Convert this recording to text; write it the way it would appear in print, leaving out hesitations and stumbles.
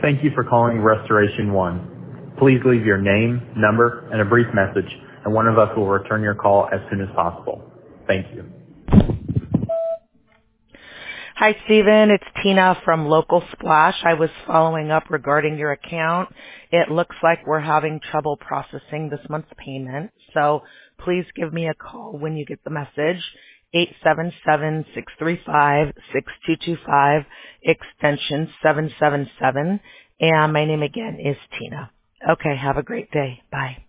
Thank you for calling Restoration One. Please leave your name, number, and a brief message, and one of us will return your call as soon as possible. Thank you. Hi, Stephen. It's Tina from Local Splash. I was following up regarding your account. It looks like we're having trouble processing this month's payment, so please give me a call when you get the message. 877-635-6225, extension 777. And my name again is Tina. Okay, have a great day. Bye.